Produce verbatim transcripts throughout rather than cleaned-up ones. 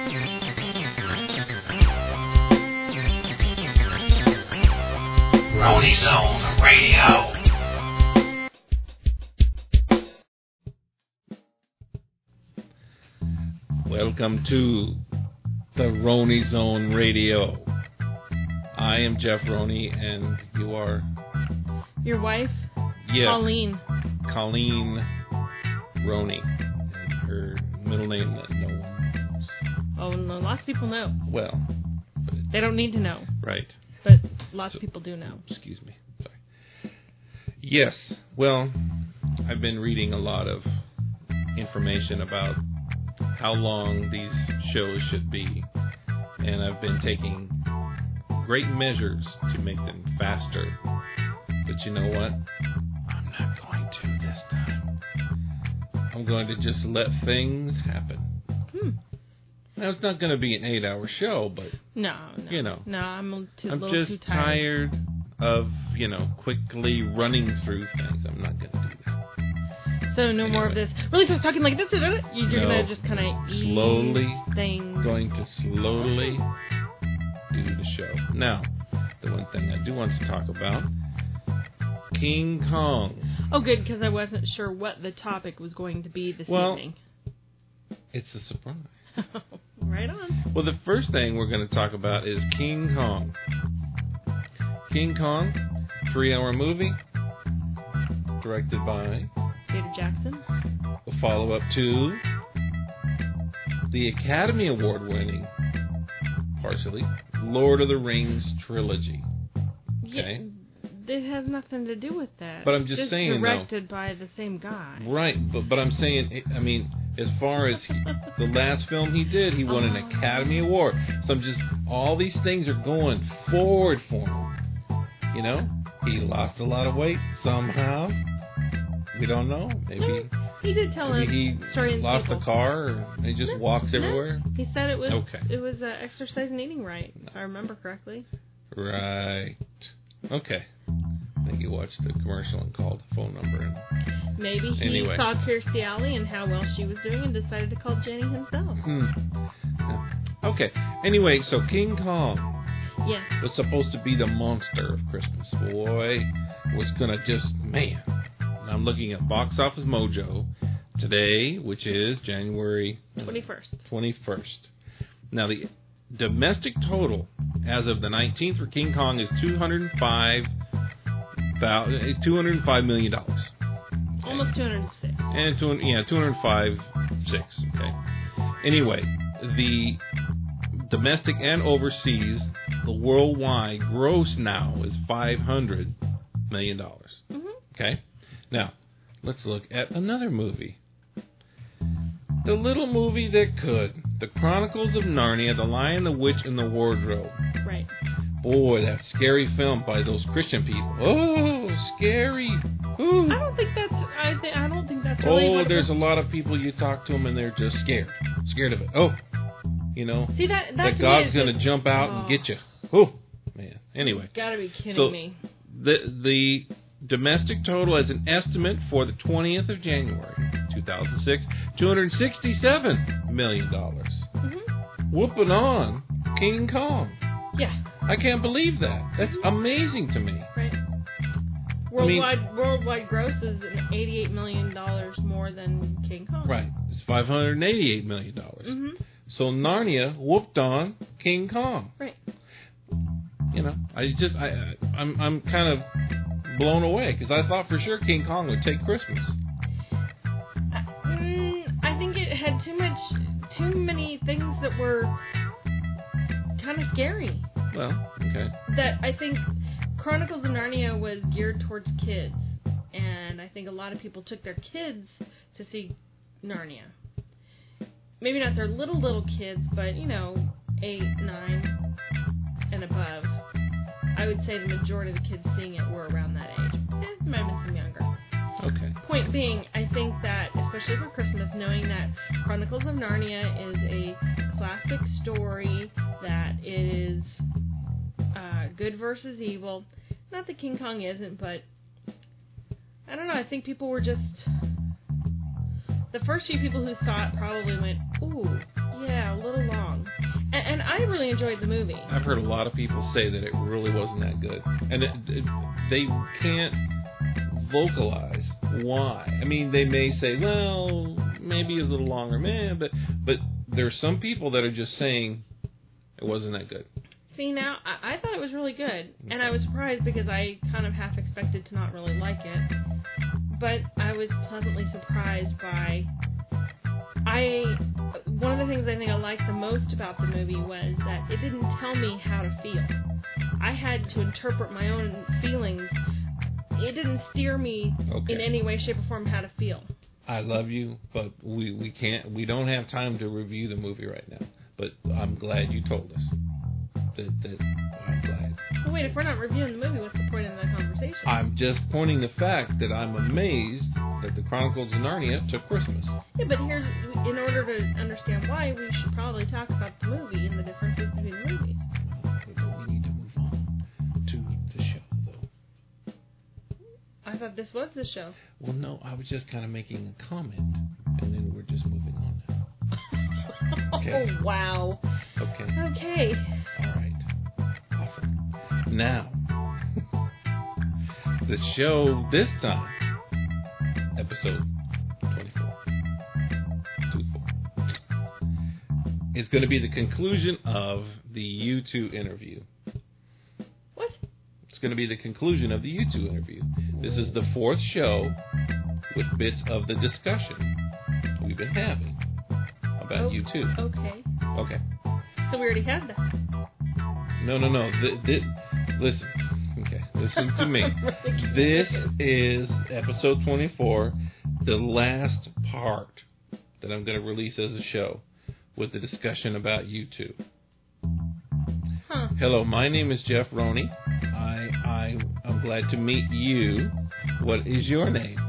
Roney Zone Radio. Welcome to the Roney Zone Radio. I am Jeff Roney, and you are... Your wife? Yes. Colleen. Colleen Roney. And her middle name that no one knows. Oh, no, lots of people know. Well. But they don't need to know. Right. But lots so, of people do know. Excuse me. Sorry. Yes. Well, I've been reading a lot of information about how long these shows should be, and I've been taking great measures to make them faster. But you know what? I'm not going to this time. I'm going to just let things happen. Hmm. Now, it's not going to be an eight-hour show, but no, no, you know, no, I'm a, too, I'm little just too tired. tired of you know quickly running through things. I'm not going to do that. So no anyway. more of this. Really, just talking like this. You're no, going to just kind of ease slowly things. Going to slowly do the show. Now, the one thing I do want to talk about, King Kong. Oh, good, because I wasn't sure what the topic was going to be this well, evening. It's a surprise. Right on. Well, the first thing we're going to talk about is King Kong. King Kong, three-hour movie, directed by Peter Jackson. A follow-up to the Academy Award-winning, partially, Lord of the Rings trilogy. Okay? Yeah, it has nothing to do with that. But I'm just, just saying, directed though, by the same guy. Right, but but I'm saying, I mean, as far as he, the last film he did, he won an Academy Award. So I'm just, all these things are going forward for him. You know? He lost a lot of weight somehow. We don't know. Maybe no, he did tell us. he Sorry, lost people. a car, or he just no, walks no. everywhere. He said it was okay. it was uh, exercise and eating right, if I remember correctly. Right. Okay. I think he watched the commercial and called the phone number. And Maybe he anyway. saw Kirstie Alley and how well she was doing and decided to call Jenny himself. Hmm. Okay. Anyway, so King Kong. Yes. Was supposed to be the monster of Christmas. Boy, was gonna just, man. I'm looking at Box Office Mojo today, which is January twenty-first. twenty-first. Now, the domestic total as of the nineteenth for King Kong is two hundred five million dollars. Okay. Almost two hundred six. And two, yeah, two hundred five six. Okay. Anyway, the domestic and overseas, the worldwide gross now is five hundred million dollars. Mm-hmm. Okay? Now, let's look at another movie. The little movie that could. The Chronicles of Narnia, The Lion, the Witch, and the Wardrobe. Right. Boy, that scary film by those Christian people. Oh, scary. Ooh. I don't think that's, I, th- I don't think that's really Oh, what there's was. a lot of people you talk to them and they're just scared. Scared of it. Oh. You know, See, that, that God's going to jump out oh. and get you. Oh, man. Anyway. You've got to be kidding so me. The, the domestic total as an estimate for the twentieth of January, two thousand six, two hundred sixty-seven million dollars. Mm-hmm. Whooping on King Kong. Yeah. I can't believe that. That's amazing to me. Right. Worldwide, I mean, worldwide gross is eighty-eight million dollars more than King Kong. Right. It's five hundred eighty-eight million dollars. Mm-hmm. So Narnia whooped on King Kong. Right. You know, I just, I, I I'm, I'm kind of blown away because I thought for sure King Kong would take Christmas. Uh, mm, I think it had too much, too many things that were kind of scary. Well, okay. That I think Chronicles of Narnia was geared towards kids, and I think a lot of people took their kids to see Narnia. Maybe not their little, little kids, but, you know, eight, nine, and above. I would say the majority of the kids seeing it were around that age. Eh, might have been some younger. Okay. Point being, I think that, especially for Christmas, knowing that Chronicles of Narnia is a classic story, that it is uh, good versus evil. Not that King Kong isn't, but I don't know. I think people were just... The first few people who saw it probably went, ooh, yeah, a little long. I really enjoyed the movie. I've heard a lot of people say that it really wasn't that good. And it, it, they can't vocalize why. I mean, they may say, well, maybe it's a little longer, man, but, but there's some people that are just saying it wasn't that good. See, now, I, I thought it was really good, and I was surprised because I kind of half expected to not really like it, but I was pleasantly surprised by, I, one of the things I think I liked the most about the movie was that it didn't tell me how to feel. I had to interpret my own feelings. It didn't steer me Okay. in any way, shape, or form how to feel. I love you, but we, we can't, we don't have time to review the movie right now, but I'm glad you told us. That, that, I'm glad. Well, wait, if we're not reviewing the movie, what's the point of the conversation? I'm just pointing the fact that I'm amazed that the Chronicles of Narnia took Christmas. Yeah, but here's, in order to understand why, we should probably talk about the movie and the differences between the movies. Well, we need to move on to the show, though. I thought this was the show. Well, no, I was just kind of making a comment, and then we're just moving on now. Okay. Oh, wow. Okay. Okay. All right. Awesome. Now, the show this time, episode twenty-four, twenty-four, is going to be the conclusion of the U two interview. What? It's going to be the conclusion of the U two interview. This is the fourth show with bits of the discussion we've been having about Oh, U two. Okay. Okay. So we already had that. No, no, no. Th- th- listen. Okay, listen to me. I'm really This confused. is episode twenty-four, the last part that I'm going to release as a show with the discussion about U two. Huh. Hello, my name is Jeff Roney. I, I, I'm glad to meet you. What is your name?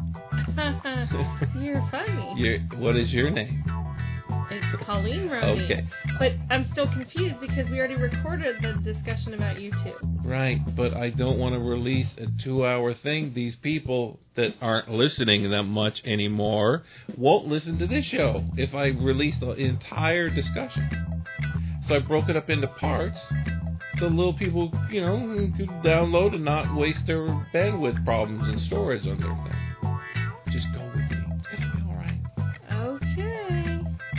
You're funny. Your, what is your name? It's Colleen Roney. Okay. But I'm still confused because we already recorded the discussion about you two. Right, but I don't want to release a two-hour thing. These people that aren't listening that much anymore won't listen to this show if I release the entire discussion. So I broke it up into parts so little people, you know, could download and not waste their bandwidth problems and storage on their thing. Just go with me. It's going to be all right. Okay.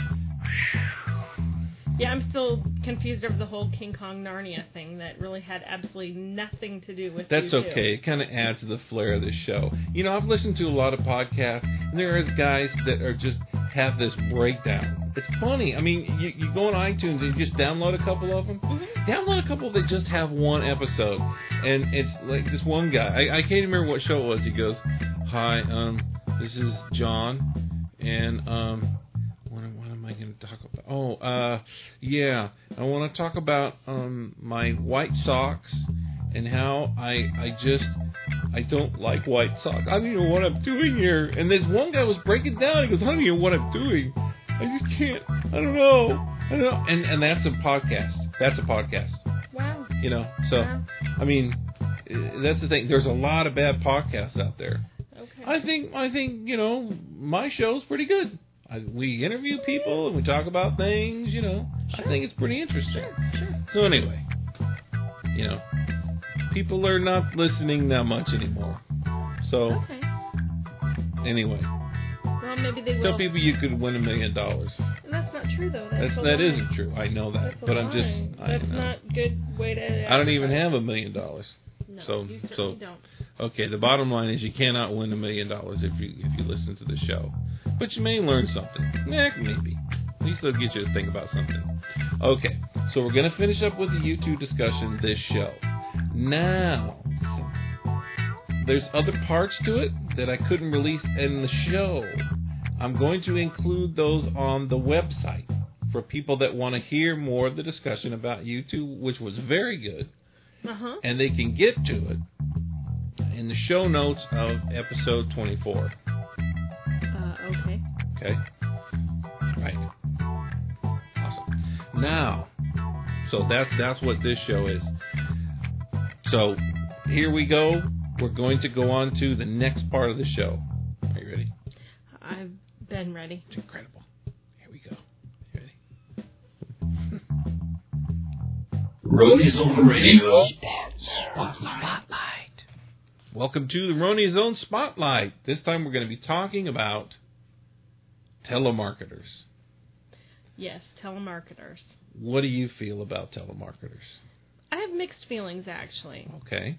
Yeah, I'm still confused over the whole King Kong Narnia thing that really had absolutely nothing to do with That's you two. okay. It kind of adds to the flair of the show. You know, I've listened to a lot of podcasts, and there are guys that are just have this breakdown. It's funny. I mean, you, you go on iTunes and you just download a couple of them. Mm-hmm. Download a couple that just have one episode, and it's like this one guy. I, I can't remember what show it was. He goes, "Hi, um, this is John, and um." What am, what am I going to talk about? Oh, uh, yeah, I want to talk about um my White Sox and how I I just I don't like White Sox. I don't even know what I'm doing here. And this one guy was breaking down. He goes, I don't even know what I'm doing. I just can't. I don't know. I don't know. And and that's a podcast. That's a podcast. Wow. You know. So Wow. I mean, that's the thing. There's a lot of bad podcasts out there. Okay. I think I think you know my show's pretty good. I, we interview people and we talk about things, you know. Sure. I think it's pretty interesting. Sure, sure. So anyway, you know, people are not listening that much anymore. So Okay. anyway, Well, maybe they will. tell people you could win a million dollars. And that's not true, though. That's, That's a that lie. isn't true. I know that, That's a but I'm lie. just I That's know. not a good way to. I don't even have a million dollars. No, so you certainly so don't. okay. The bottom line is you cannot win a million dollars if you if you listen to the show, but you may learn something. Yeah, maybe. At least it'll get you to think about something. Okay, so we're gonna finish up with the U two discussion this show. Now, there's other parts to it that I couldn't release in the show. I'm going to include those on the website for people that want to hear more of the discussion about U two, which was very good. Uh-huh. And they can get to it in the show notes of episode twenty-four. Uh, okay. Okay? Right. Awesome. Now, so that's that's what this show is. So, here we go. We're going to go on to the next part of the show. Are you ready? I've been ready. It's incredible. Here we go. You ready? Ronnie Zone Radio. Spotlight. Welcome to the Ronnie Zone Spotlight. This time we're going to be talking about telemarketers. Yes, telemarketers. What do you feel about telemarketers? I have mixed feelings, actually. Okay.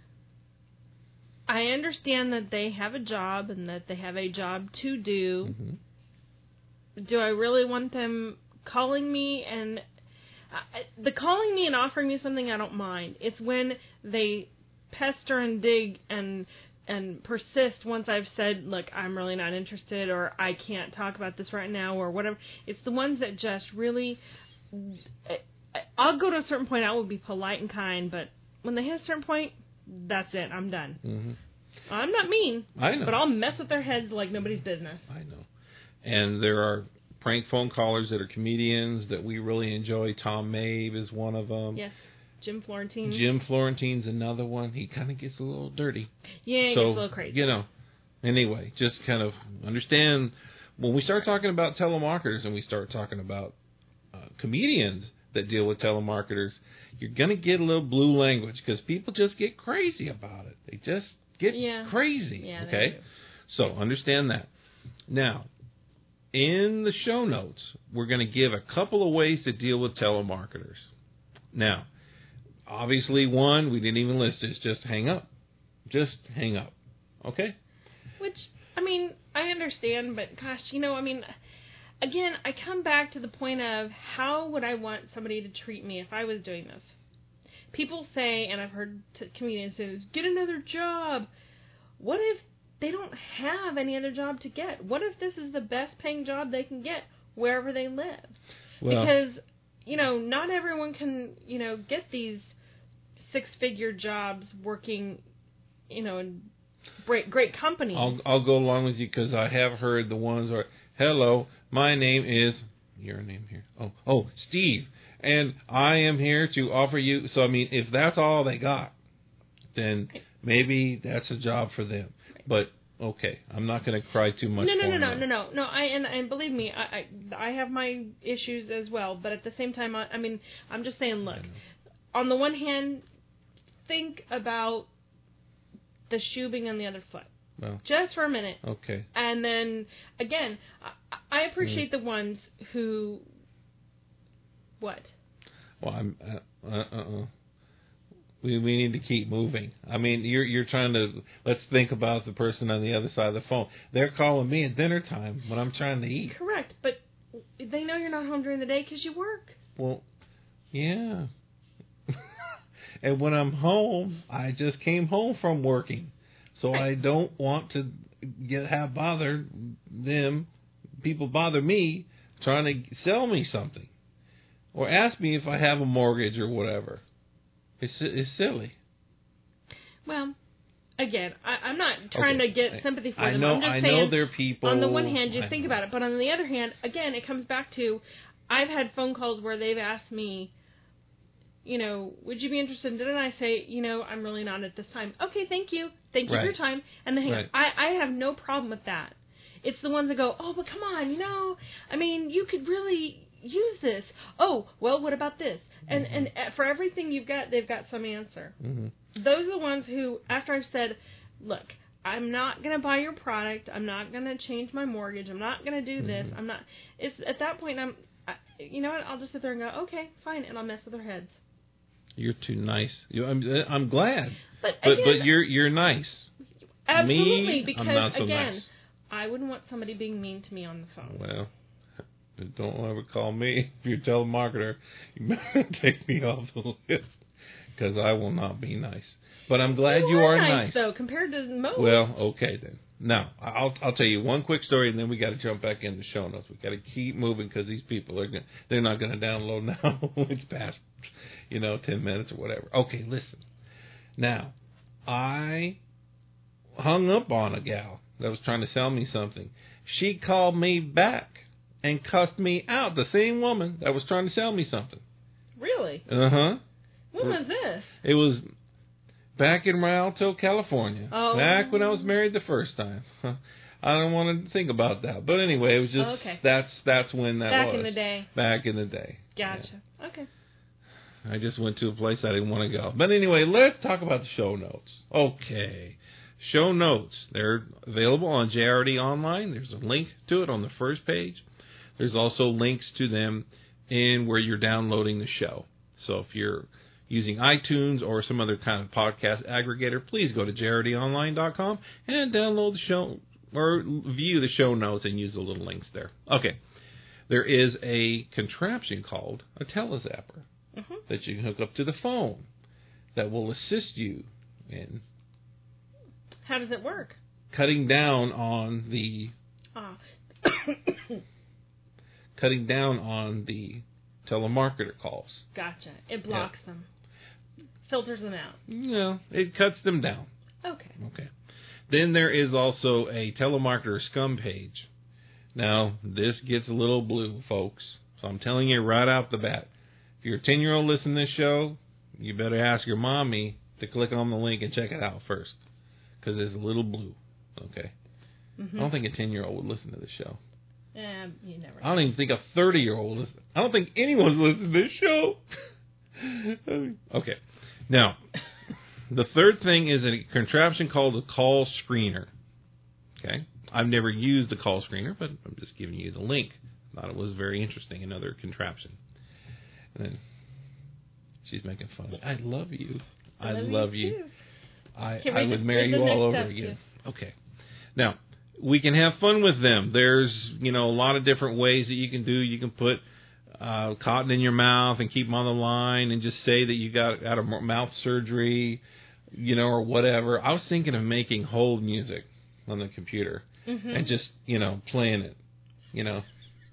I understand that they have a job and that they have a job to do. Mm-hmm. Do I really want them calling me and... I, the calling me and offering me something, I don't mind. It's when they pester and dig and and persist once I've said, look, I'm really not interested, or I can't talk about this right now, or whatever. It's the ones that just really... I'll go to a certain point, I will be polite and kind, but when they hit a certain point, that's it. I'm done. Mm-hmm. I'm not mean, I know. But I'll mess with their heads like nobody's business. I know. And there are prank phone callers that are comedians that we really enjoy. Tom Mabe is one of them. Yes. Jim Florentine. Jim Florentine's another one. He kind of gets a little dirty. Yeah, he so, gets a little crazy. You know, anyway, just kind of understand when we start talking about telemarketers and we start talking about uh, comedians that deal with telemarketers, you're going to get a little blue language because people just get crazy about it. They just get yeah. crazy. Yeah, okay? So understand that. Now, in the show notes, we're going to give a couple of ways to deal with telemarketers. Now, obviously, one, we didn't even list this, just hang up. Just hang up. Okay? Which, I mean, I understand, but gosh, you know, I mean, again, I come back to the point of how would I want somebody to treat me if I was doing this? People say, and I've heard t- comedians say, get another job. What if they don't have any other job to get? What if this is the best paying job they can get wherever they live? Well, because, you know, not everyone can, you know, get these six-figure jobs working, you know, in great, great companies. I'll, I'll go along with you because I have heard the ones where, hello, my name is, your name here, oh, oh, Steve, and I am here to offer you, so I mean, if that's all they got, then maybe that's a job for them. But, okay, I'm not going to cry too much No, no, for no, no, them. no, no, no, I, and, and believe me, I, I, I have my issues as well, but at the same time, I, I mean, I'm just saying, look, on the one hand, think about the shoe being on the other foot. Well, just for a minute. Okay. And then, again, I, I appreciate mm. the ones who, what? Well, I'm, uh, uh, uh, we we need to keep moving. I mean, you're you're trying to, let's think about the person on the other side of the phone. They're calling me at dinner time when I'm trying to eat. Correct, but they know you're not home during the day because you work. Well, yeah. And when I'm home, I just came home from working. So I don't want to get have bother them, people bother me trying to sell me something. Or ask me if I have a mortgage or whatever. It's it's silly. Well, again, I, I'm not trying okay. to get sympathy for I them. know, I'm just I saying, know they're people. On the one hand, you I think know. about it. But on the other hand, again, it comes back to, I've had phone calls where they've asked me, you know, would you be interested? Didn't I say, you know, I'm really not at this time. Okay, thank you. Thank you right. for your time. And then right. I, I have no problem with that. It's the ones that go, oh, but come on, you know, I mean, you could really use this. Oh, well, what about this? And mm-hmm. and for everything you've got, they've got some answer. Mm-hmm. Those are the ones who, after I've said, look, I'm not going to buy your product. I'm not going to change my mortgage. I'm not going to do this. Mm-hmm. I'm not. It's at that point, I'm, I, you know what? I'll just sit there and go, okay, fine, and I'll mess with their heads. You're too nice. You, I'm, I'm glad, but but again, but you're you're nice. Absolutely, me, because I'm not so again, nice. I wouldn't want somebody being mean to me on the phone. Well, don't ever call me. If you're a telemarketer, you better take me off the list because I will not be nice. But I'm glad you, you are, are nice, nice. though, compared to most. Well, okay then. Now, I'll I'll tell you one quick story, and then we got to jump back in the show notes. We got to keep moving because these people are gonna, they're not going to download now. It's past, you know, ten minutes or whatever. Okay, listen. Now, I hung up on a gal that was trying to sell me something. She called me back and cussed me out. The same woman that was trying to sell me something. Really? Uh huh. When was this? It was back in Rialto, California. Oh. Back when I was married the first time. I don't want to think about that. But anyway, it was just, oh, okay. that's that's when that Back was. in the day. Back in the day. Gotcha. Yeah. Okay. I just went to a place I didn't want to go. But anyway, let's talk about the show notes. Okay. Show notes. They're available on J R D Online. There's a link to it on the first page. There's also links to them in where you're downloading the show. So if you're using iTunes or some other kind of podcast aggregator, please go to J R D online dot com and download the show or view the show notes and use the little links there. Okay. There is a contraption called a telezapper mm-hmm. that you can hook up to the phone that will assist you in. How does it work? Cutting down on the oh. cutting down on the telemarketer calls. Gotcha. It blocks yeah. them. Filters them out. No, it cuts them down. Okay. Okay. Then there is also a telemarketer scum page. Now, this gets a little blue, folks. So I'm telling you right out the bat. If you're a ten-year-old listening to this show, you better ask your mommy to click on the link and check it out first. Because it's a little blue. Okay? Mm-hmm. I don't think a ten-year-old would listen to this show. Yeah, you never know. I don't even think a thirty-year-old listens. I don't think anyone's listening to this show. Okay. Now, the third thing is a contraption called a call screener. Okay? I've never used the call screener, but I'm just giving you the link. Thought it was very interesting, another contraption. And then she's making fun. I love you. I, I love, love you. you. I, I would marry you all over again. Too. Okay. Now, we can have fun with them. There's, you know, a lot of different ways that you can do. You can put uh, cotton in your mouth and keep them on the line and just say that you got out of mouth surgery, you know, or whatever. I was thinking of making hold music on the computer mm-hmm. and just, you know, playing it, you know.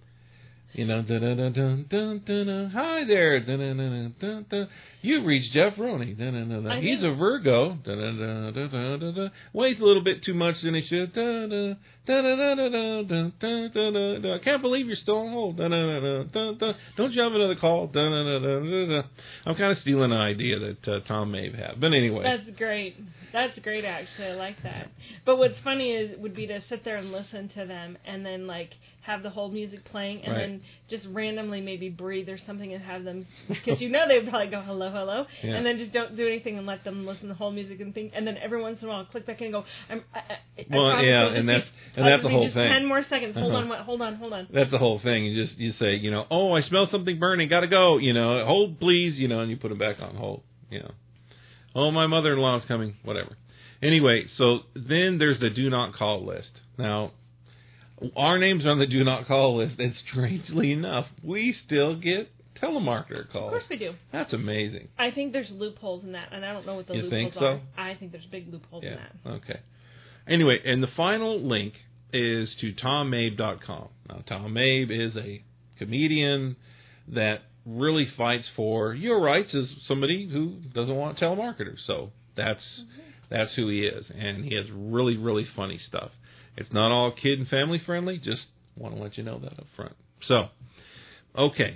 You know, dun dun dun dun dun dun. Hi there, dun dun dun dun dun. You've reached Jeff Roney. Dun dun dun dun. He's a Virgo. Dun dun dun dun dun dun dun. Weighs a little bit too much than he should. Dun dun dun dun dun dun dun dun dun dun. I can't believe you're still on hold. Dun dun dun dun dun. Don't you have another call? Dun dun dun dun dun. I'm kind of stealing an idea that uh, Tom Mabe had, but anyway. That's great. That's great, actually. I like that. But what's funny is would be to sit there and listen to them, and then like have the whole music playing, and right. then just randomly maybe breathe or something and have them, because you know they would probably go hello, hello, yeah. and then just don't do anything and let them listen to the whole music and think, and then every once in a while click back in and go, I'm, I, I, well, I yeah, and that's and that's the whole just thing. Ten more seconds. Hold uh-huh. on, hold on, hold on. That's the whole thing. You just you say, you know, oh, I smell something burning, gotta go. You know, hold please. You know, and you put it back on hold. You know, oh, my mother-in-law is coming. Whatever. Anyway, so then there's the do not call list. Now, our names are on the do not call list, and strangely enough, we still get telemarketer calls. Of course we do. That's amazing. I think there's loopholes in that, and I don't know what the you loopholes think so? are. I think there's big loopholes yeah. in that. Okay. Anyway, and the final link is to tom mabe dot com. Now, Tom Mabe is a comedian that really fights for your rights as somebody who doesn't want telemarketers. So that's mm-hmm. that's who he is, and he has really, really funny stuff. It's not all kid and family friendly. Just want to let you know that up front. So, okay.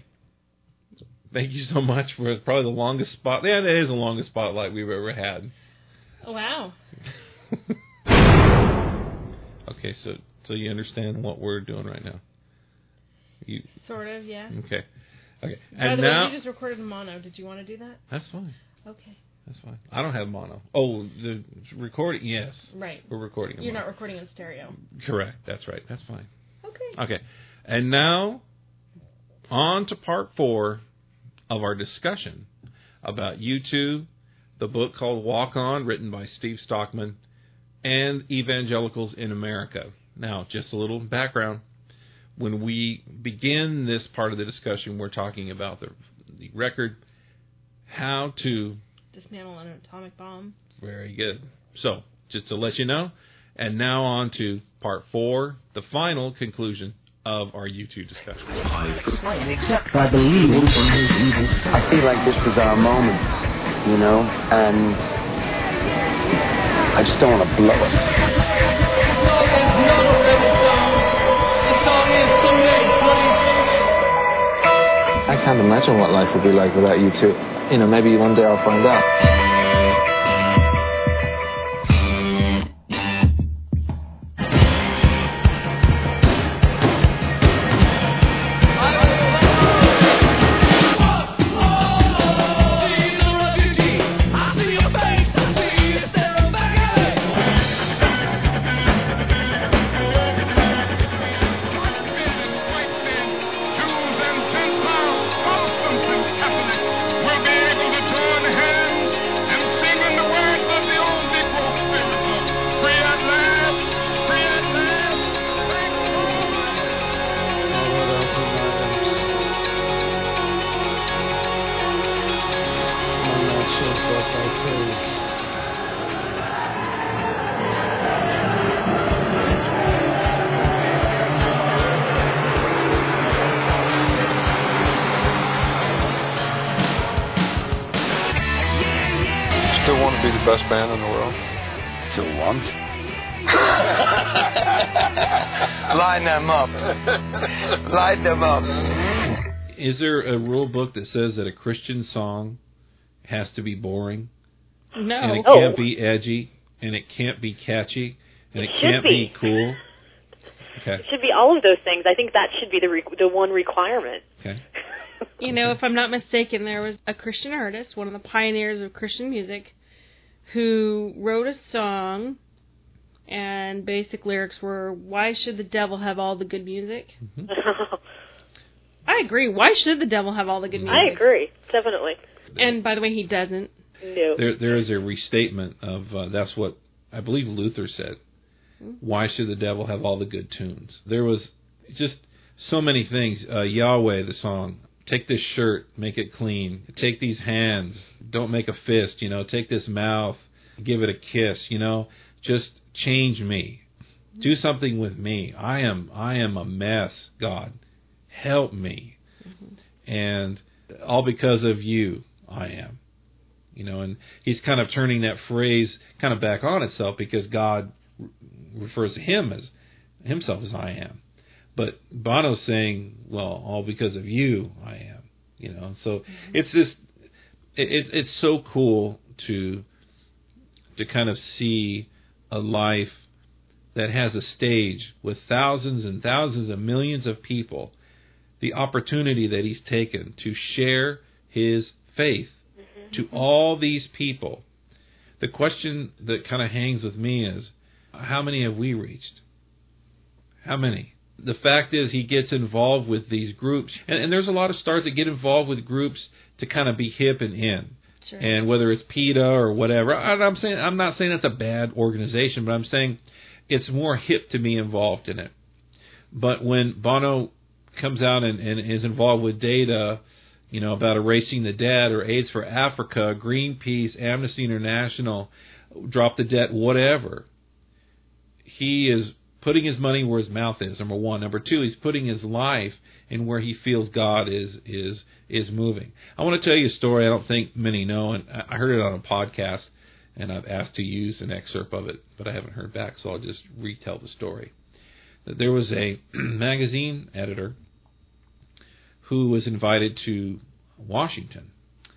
Thank you so much for probably the longest spot. Yeah, that is the longest spotlight we've ever had. Oh, wow. Okay, so so you understand what we're doing right now? You sort of, yeah. Okay. Okay. By and the now, way, you just recorded in mono. Did you want to do that? That's fine. Okay. That's fine. I don't have mono. Oh, the recording, yes. Right. We're recording. You're mono. not recording in stereo. Correct. That's right. That's fine. Okay. Okay. And now, on to part four of our discussion about U two, the book called Walk On, written by Steve Stockman, and Evangelicals in America. Now, just a little background. When we begin this part of the discussion, we're talking about the, the record, how to dismantle an atomic bomb. Very good. So, just to let you know, and now on to part four, the final conclusion of our U two discussion. Except I believe in evil. I feel like this was our moment, you know, and I just don't want to blow it. I can't imagine what life would be like without you two. You know, maybe one day I'll find out. be the best band in the world? Till what? Line them up. Line them up. Is there a rule book that says that a Christian song has to be boring? No. And it Oh. can't be edgy, and it can't be catchy, and it, It should can't be. be. cool? Okay. It should be all of those things. I think that should be the re- the one requirement. Okay. You know, if I'm not mistaken, there was a Christian artist, one of the pioneers of Christian music, who wrote a song, and basic lyrics were, "Why should the devil have all the good music?" Mm-hmm. I agree. Why should the devil have all the good music? I agree, definitely. And by the way, he doesn't. No. There, there is a restatement of uh, that's what I believe Luther said. Why should the devil have all the good tunes? There was just so many things. Uh, Yahweh, the song. Take this shirt, make it clean. Take these hands, don't make a fist. You know, take this mouth, give it a kiss. You know, just change me. Do something with me. I am, I am a mess. God, help me. Mm-hmm. And all because of you, I am. You know, and he's kind of turning that phrase kind of back on itself because God refers to him as himself as I am. But Bono's saying, well, all because of you, I am. You know, so mm-hmm. it's this. It, it's so cool to to kind of see a life that has a stage with thousands and thousands of millions of people. The opportunity that he's taken to share his faith mm-hmm. to all these people. The question that kind of hangs with me is, how many have we reached? How many? The fact is, he gets involved with these groups, and, and there's a lot of stars that get involved with groups to kind of be hip and in. Sure. And whether it's PETA or whatever, I'm saying I'm not saying that's a bad organization, but I'm saying it's more hip to be involved in it. But when Bono comes out and, and is involved with data, you know, about erasing the debt or AIDS for Africa, Greenpeace, Amnesty International, Drop the Debt, whatever, he is putting his money where his mouth is, number one. Number two, he's putting his life in where he feels God is is is moving. I want to tell you a story I don't think many know, and I heard it on a podcast, and I've asked to use an excerpt of it, but I haven't heard back, so I'll just retell the story. There was a magazine editor who was invited to Washington,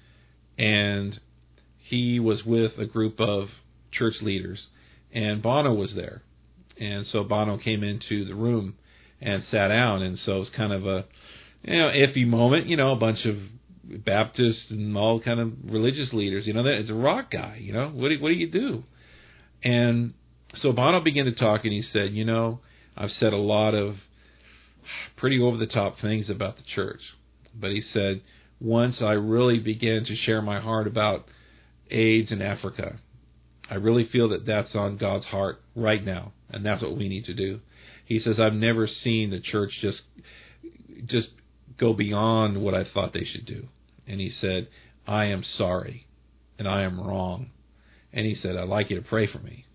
and he was with a group of church leaders, and Bono was there. And so Bono came into the room and sat down, and so it was kind of a, you know, iffy moment. You know, a bunch of Baptists and all kind of religious leaders. You know, that it's a rock guy. You know, what do what do you do? And so Bono began to talk, and he said, you know, I've said a lot of pretty over the top things about the church, but he said once I really began to share my heart about AIDS in Africa, I really feel that that's on God's heart right now. And that's what we need to do. He says, I've never seen the church just just go beyond what I thought they should do. And he said, I am sorry, and I am wrong. And he said, I'd like you to pray for me.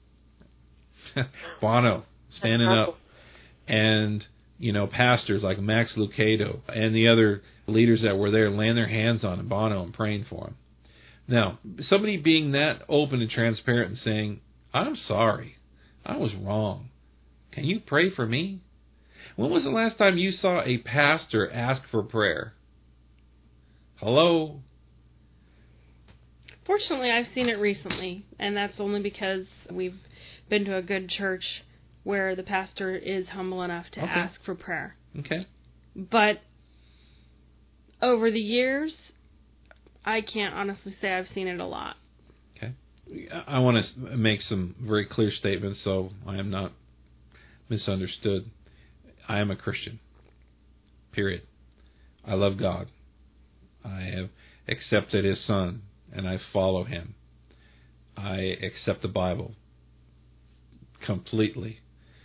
Bono, standing up. And, you know, pastors like Max Lucado and the other leaders that were there laying their hands on Bono and praying for him. Now, somebody being that open and transparent and saying, I'm sorry. I was wrong. Can you pray for me? When was the last time you saw a pastor ask for prayer? Hello? Fortunately, I've seen it recently, and that's only because we've been to a good church where the pastor is humble enough to okay. ask for prayer. Okay. But over the years, I can't honestly say I've seen it a lot. I want to make some very clear statements so I am not misunderstood. I am a Christian. Period. I love God. I have accepted His Son, and I follow Him. I accept the Bible completely.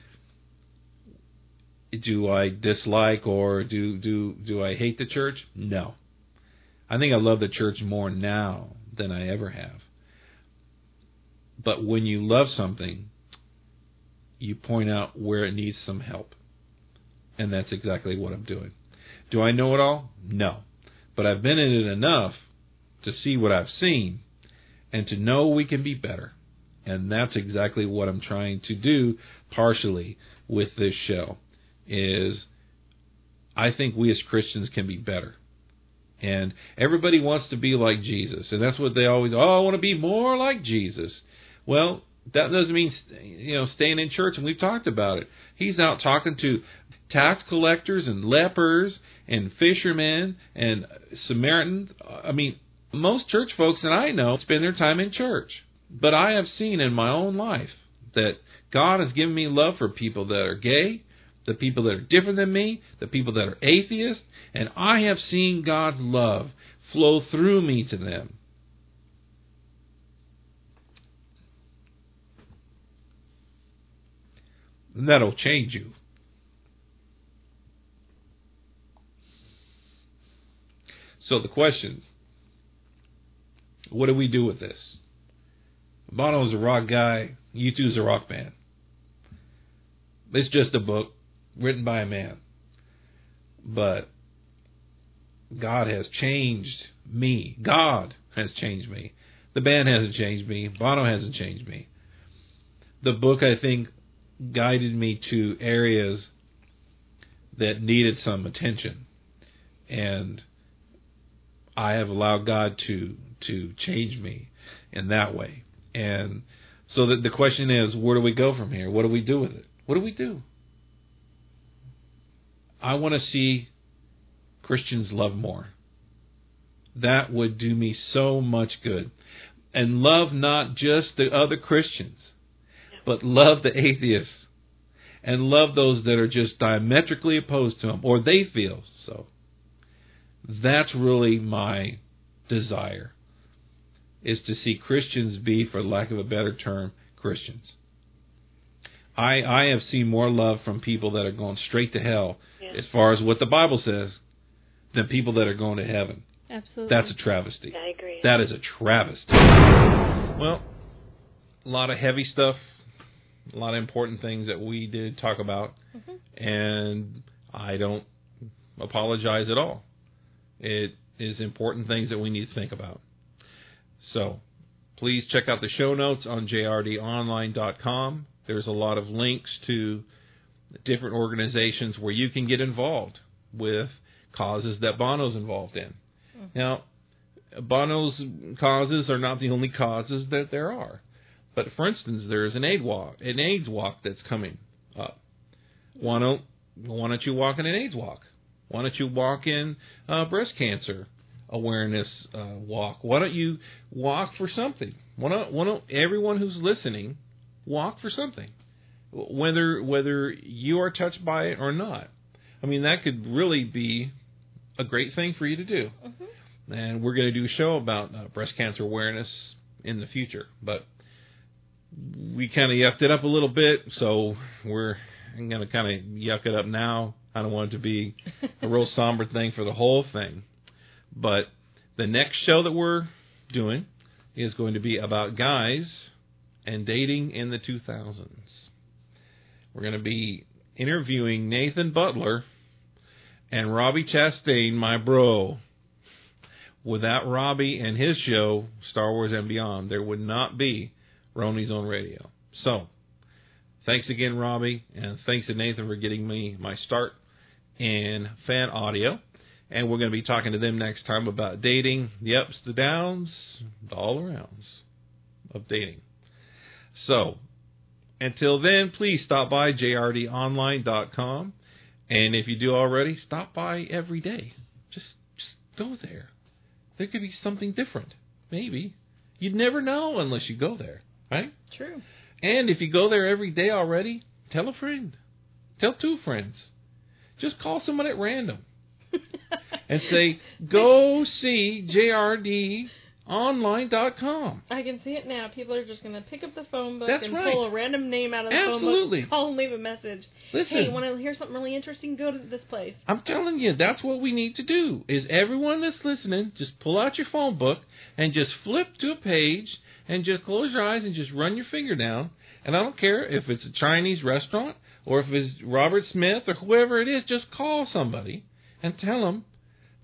Do I dislike or do, do, do I hate the church? No. I think I love the church more now than I ever have. But when you love something, you point out where it needs some help. And that's exactly what I'm doing. Do I know it all? No. But I've been in it enough to see what I've seen. and to know we can be better. And that's exactly what I'm trying to do partially with this show, is I think we as Christians can be better. And everybody wants to be like Jesus. And that's what they always, oh, I want to be more like Jesus. Well, that doesn't mean, you know, staying in church. And we've talked about it. He's out talking to tax collectors and lepers and fishermen and Samaritans. I mean, most church folks that I know spend their time in church. But I have seen in my own life that God has given me love for people that are gay, the people that are different than me, the people that are atheists, and I have seen God's love flow through me to them. And that'll change you. So the question, what do we do with this? Bono's a rock guy, U two's a rock band. It's just a book written by a man. But God has changed me. God has changed me. The band hasn't changed me. Bono hasn't changed me. The book, I think, guided me to areas that needed some attention. And I have allowed God to to change me in that way. And so the, the question is, where do we go from here? What do we do with it? What do we do? I want to see Christians love more. That would do me so much good. And love not just the other Christians, but love the atheists. And love those that are just diametrically opposed to them, or they feel so. That's really my desire, is to see Christians be, for lack of a better term, Christians. I I have seen more love from people that are going straight to hell, yeah, as far as what the Bible says, than people that are going to heaven. Absolutely. That's a travesty. I agree. That is a travesty. Well, a lot of heavy stuff, a lot of important things that we did talk about, mm-hmm. and I don't apologize at all. It is important things that we need to think about. So, please check out the show notes on j r d online dot com. There's a lot of links to different organizations where you can get involved with causes that Bono's involved in. Mm-hmm. Now, Bono's causes are not the only causes that there are. But, for instance, there's an AIDS walk, an AIDS walk that's coming up. Why don't, why don't you walk in an AIDS walk? Why don't you walk in uh, breast cancer awareness uh, walk? Why don't you walk for something? Why don't, why don't everyone who's listening walk for something, whether whether you are touched by it or not? I mean, that could really be a great thing for you to do. Mm-hmm. And we're going to do a show about uh, breast cancer awareness in the future, but we kind of yucked it up a little bit, so we're going to kind of yuck it up now. I don't want it to be a real somber thing for the whole thing. But the next show that we're doing is going to be about guys and dating in the two thousands. We're going to be interviewing Nathan Butler and Robbie Chastain, my bro. Without Robbie and his show, Star Wars and Beyond, there would not be Roni's Own Radio. So, thanks again, Robbie, and thanks to Nathan for getting me my start in fan audio. And we're going to be talking to them next time about dating, the ups, the downs, the all-arounds of dating. So, until then, please stop by j r d online dot com. And if you do already, stop by every day. Just, just go there. There could be something different. Maybe. You'd never know unless you go there, right? True. And if you go there every day already, tell a friend. Tell two friends. Just call someone at random. And say, go see j r d online dot com. I can see it now. People are just going to pick up the phone book That's and right. pull a random name out of the Absolutely. phone book, call and leave a message. Listen, hey, want to hear something really interesting? Go to this place. I'm telling you, that's what we need to do, is everyone that's listening, just pull out your phone book and just flip to a page and just close your eyes and just run your finger down. And I don't care if it's a Chinese restaurant or if it's Robert Smith or whoever it is, just call somebody and tell them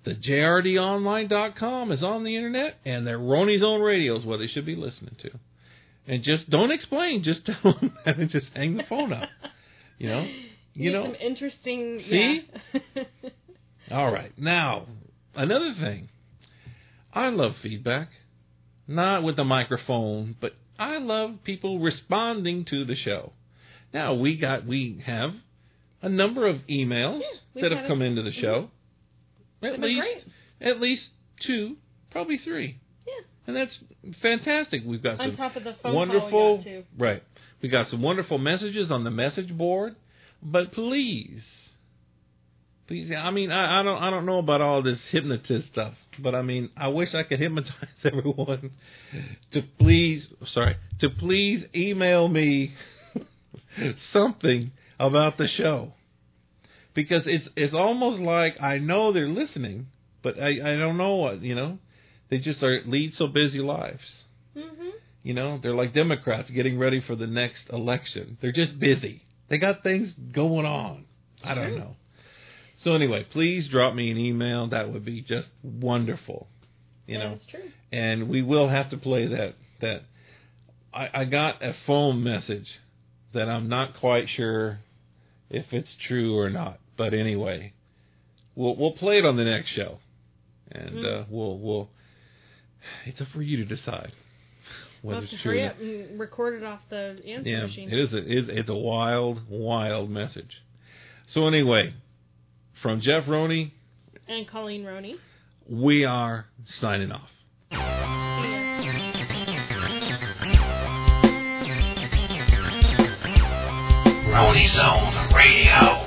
the J R D online dot com is on the internet, and the Roni's Own Radio is what they should be listening to. And just don't explain. Just tell them that and just hang the phone up. You know? You Get know? some interesting... See? Yeah. All right. Now, another thing. I love feedback. Not with the microphone, but I love people responding to the show. Now, we got we have a number of emails Yeah, that have come a, into the show. Mm-hmm. At least at least two, probably three. Yeah. And that's fantastic. We've got On some top of the phone wonderful call we got too. Right. We got some wonderful messages on the message board. But please, please, I mean, I, I don't, I don't know about all this hypnotist stuff, but I mean, I wish I could hypnotize everyone to please, sorry, to please email me something about the show, because it's, it's almost like I know they're listening, but I, I don't know what, you know, they just are lead so busy lives. Mm-hmm. You know, they're like Democrats getting ready for the next election. They're just busy. They got things going on. I don't know. So anyway, please drop me an email. That would be just wonderful. You know, that's true. And we will have to play that. That I, I got a phone message that I'm not quite sure if it's true or not. But anyway, we'll we'll play it on the next show, and mm. uh, we'll we'll. It's up for you to decide. We'll have to hurry up and record it off the answer yeah, machine. It is a, it is, it's a wild, wild message. So anyway, from Jeff Roney and Colleen Roney, we are signing off. Roni's Own Radio.